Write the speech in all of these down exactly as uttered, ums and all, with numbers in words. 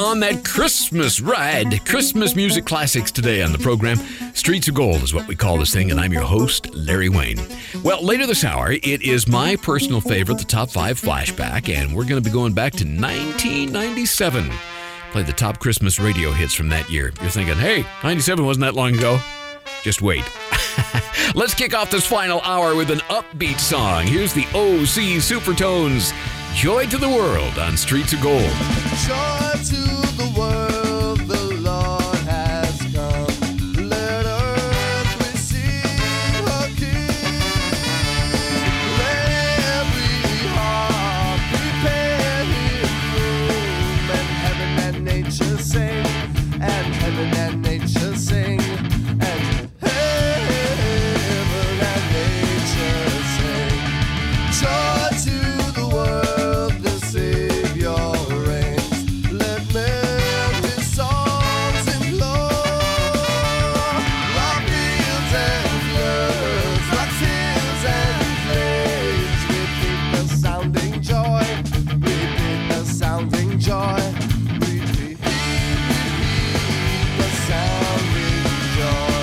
on that Christmas ride. Christmas music classics today on the program. Streets of Gold is what we call this thing, and I'm your host, Larry Wayne. Well, later this hour, it is my personal favorite, the Top five Flashback, and we're going to be going back to nineteen ninety-seven. Play the top Christmas radio hits from that year. You're thinking, hey, ninety-seven wasn't that long ago. Just wait. Let's kick off this final hour with an upbeat song. Here's the O C Supertones, Joy to the World on Streets of Gold. Joy to the world, the Lord has come. Let earth receive her King. Let every heart prepare him room. And heaven and nature sing, and heaven and nature sing, and heaven and nature sing. Joy to the world, the Savior reigns. Let melody songs implore. Rock fields and floods, rock hills and plains. Repeat the sounding joy, repeat the sounding joy. Repeat, repeat the sounding joy.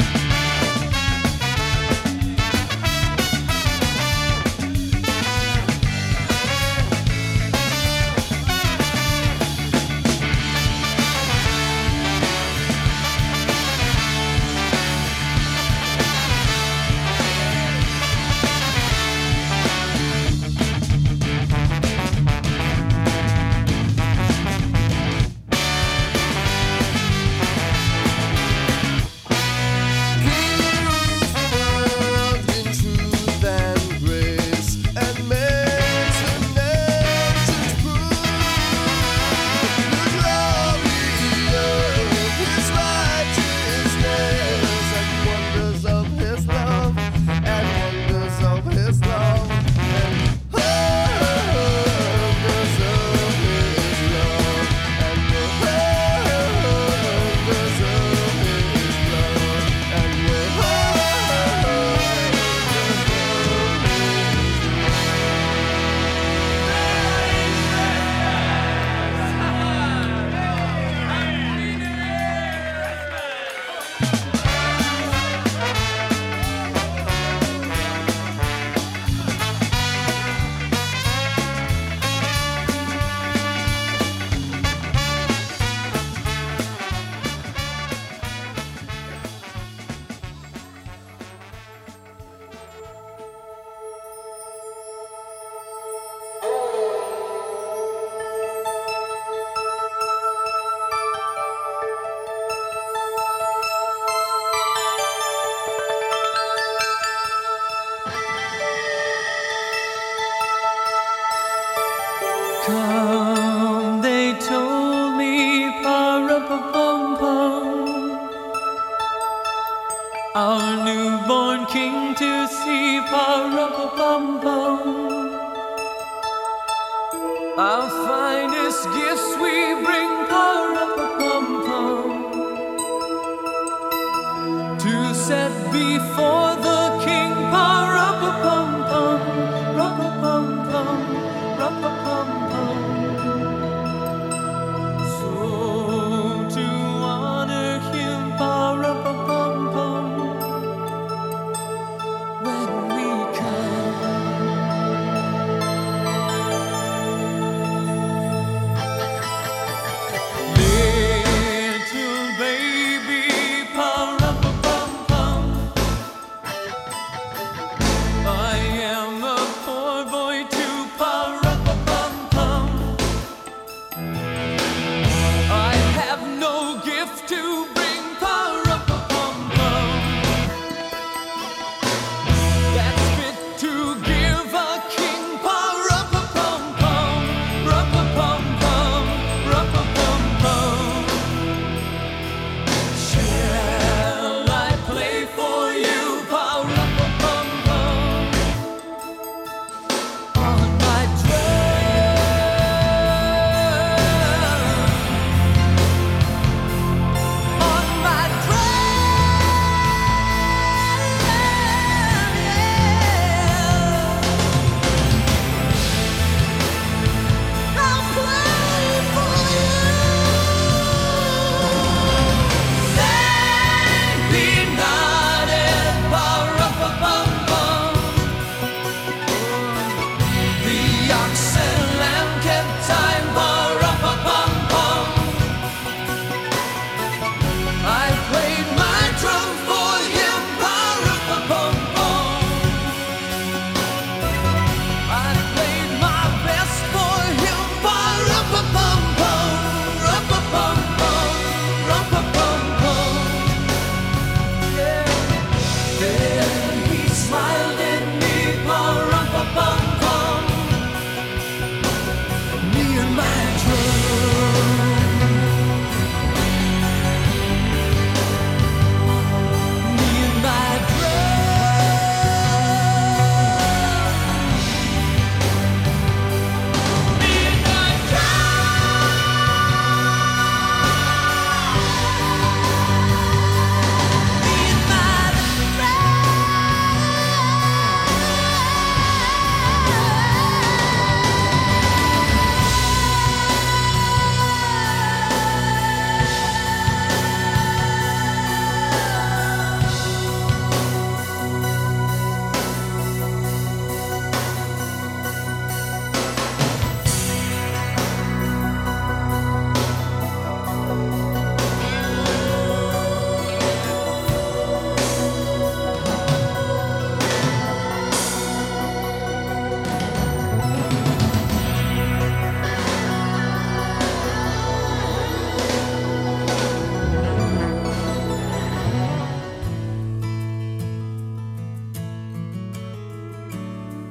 Come, they told me, pa-rum-pa-pum-pum, our newborn king to see, pa-rum-pa-pum-pum. Our finest gifts we bring, pa-rum-pa-pum-pum, to set before the king, pa-rum-pa-pum-pum, rum-pa-pum-pum, rum-pa-pum-pum.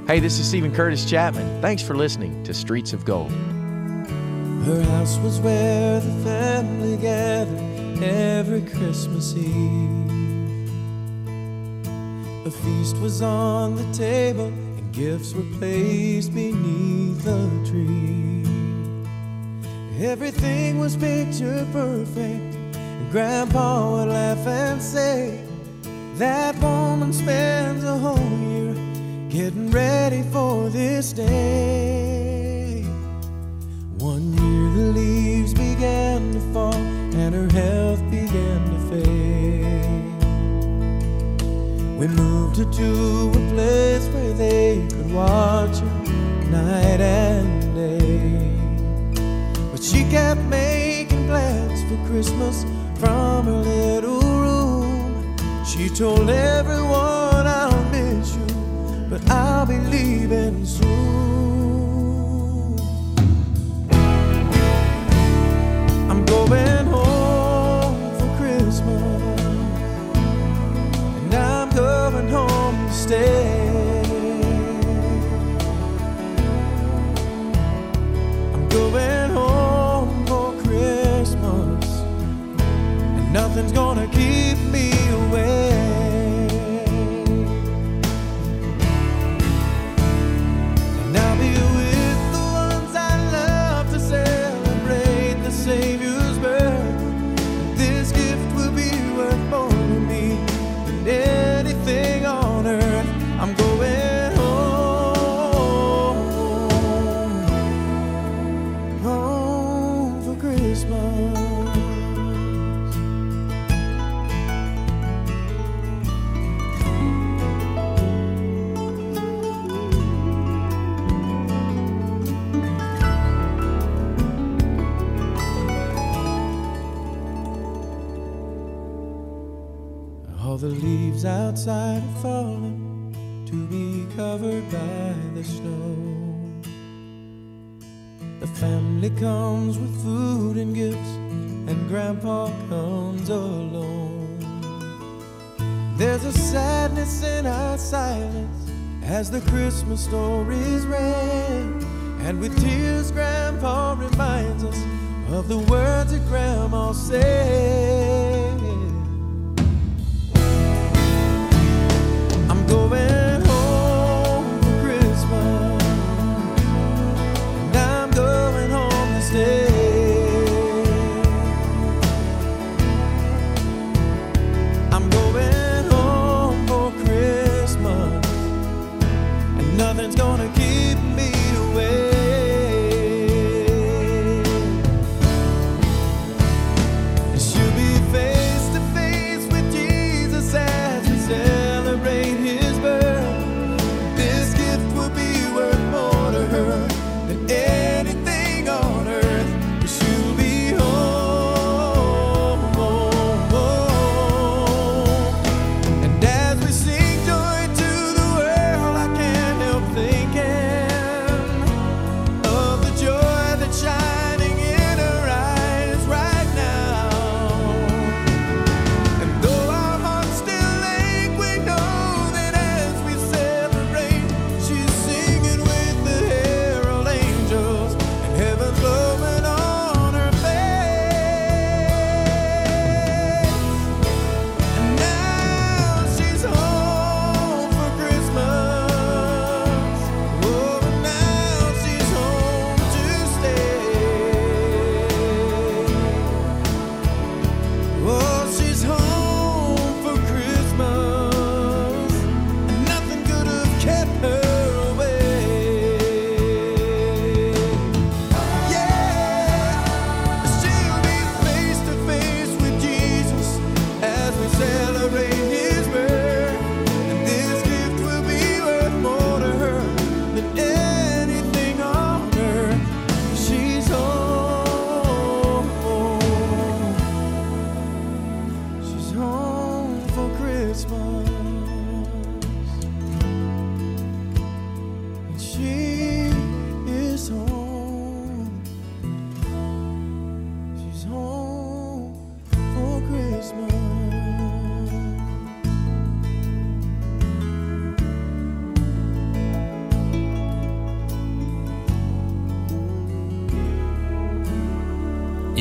Hey, this is Stephen Curtis Chapman. Thanks for listening to Streets of Gold. Her house was where the family gathered every Christmas Eve. A feast was on the table and gifts were placed beneath the tree. Everything was picture perfect, and Grandpa would laugh and say, that woman spends a whole year getting ready for this day. One year the leaves began to fall and her health began to fade. We moved her to a place where they could watch her night and day. But she kept making plans for Christmas from her little room. She told everyone, I'll miss you, but I'll be leaving soon. I'm going home for Christmas, and I'm going home to stay. I'm going home for Christmas, and nothing's gonna keep me away. Savior's birth. This gift will be worth more to me than anything on earth. I'm going home, home for Christmas. All the leaves outside are falling to be covered by the snow. The family comes with food and gifts, and Grandpa comes alone. There's a sadness in our silence as the Christmas stories read, and with tears Grandpa reminds us of the words that Grandma said. Going home for Christmas, and I'm going home to stay. I'm going home for Christmas, and nothing's gonna keep me away. And she'll be face to face with Jesus as we celebrate His birth.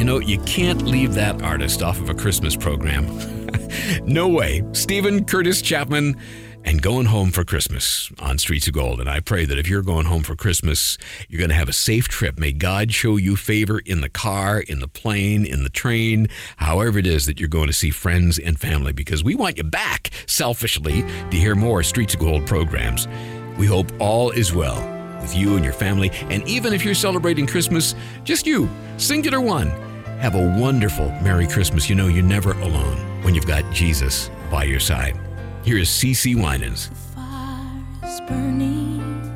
know, you can't leave that artist off of a Christmas program. No way. Stephen Curtis Chapman and Going Home for Christmas on Streets of Gold. And I pray that if you're going home for Christmas, you're going to have a safe trip. May God show you favor in the car, in the plane, in the train, however it is that you're going to see friends and family, because we want you back, selfishly, to hear more Streets of Gold programs. We hope all is well with you and your family. And even if you're celebrating Christmas, just you, singular one, have a wonderful Merry Christmas. You know you're never alone when you've got Jesus by your side. Here is C C Winans. The fire's burning,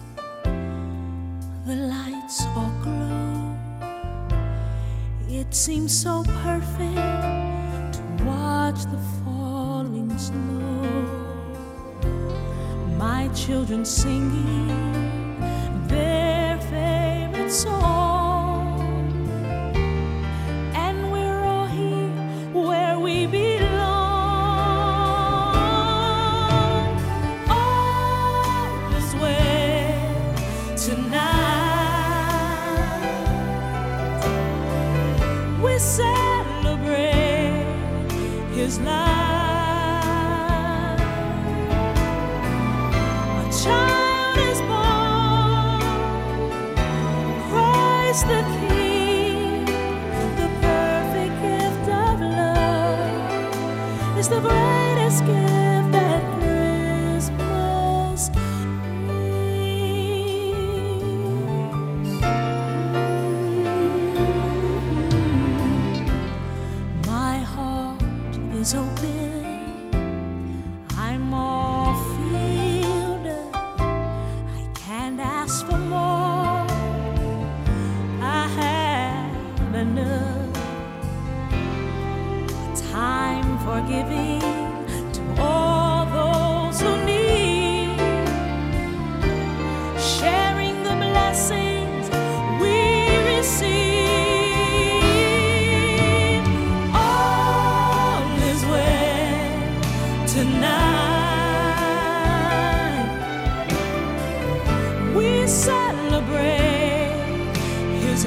the lights all glow. It seems so perfect to watch the falling snow. My children singing their favorite song, and we're all here where we belong. Celebrate his life. A child is born, Christ the King. The perfect gift of love is the greatest gift that Christmas is open. I'm all filled up. I can't ask for more. I have enough. A time for giving to all those who need, sharing the blessings we receive. Tonight we celebrate his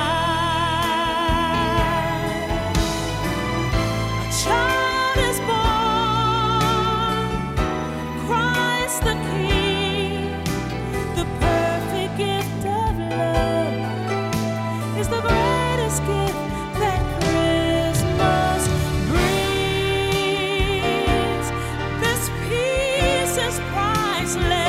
life. A child is born, Christ the King. The perfect gift of love is the greatest gift that Christmas brings. This peace is priceless.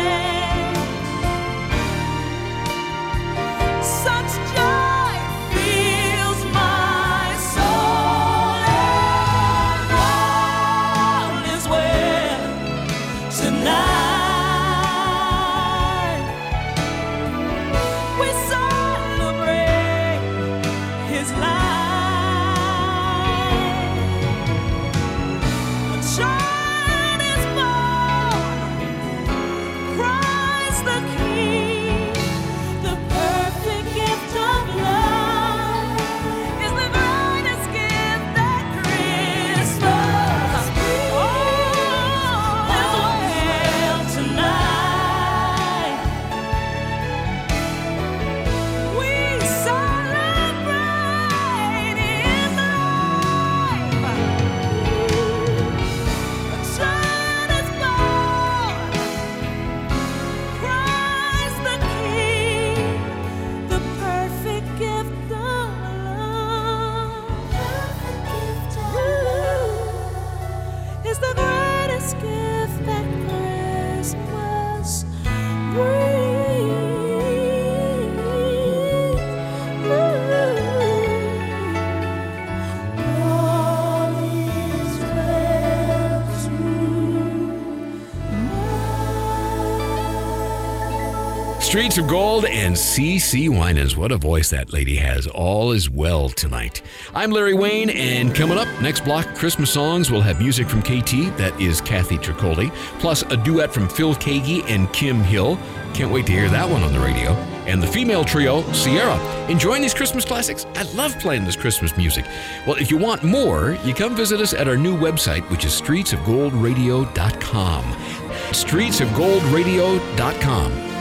Such joy fills my soul, and all is well tonight. We celebrate his life. A child is born, Christ the King. The perfect gift of love is the greatest gift that Christmas brings. Oh, well tonight we celebrate his life. A child is born, Christ the King. The perfect gift of love is the greatest gift that Christmas brings. All is well tonight. Streets of Gold and C C Winans. What a voice that lady has. All is well tonight. I'm Larry Wayne, and coming up, next block of Christmas songs, we'll have music from K T, that is Kathy Tricoli, plus a duet from Phil Kagi and Kim Hill. Can't wait to hear that one on the radio. And the female trio, Sierra. Enjoying these Christmas classics? I love playing this Christmas music. Well, if you want more, you come visit us at our new website, which is streets of gold radio dot com. streets of gold radio dot com.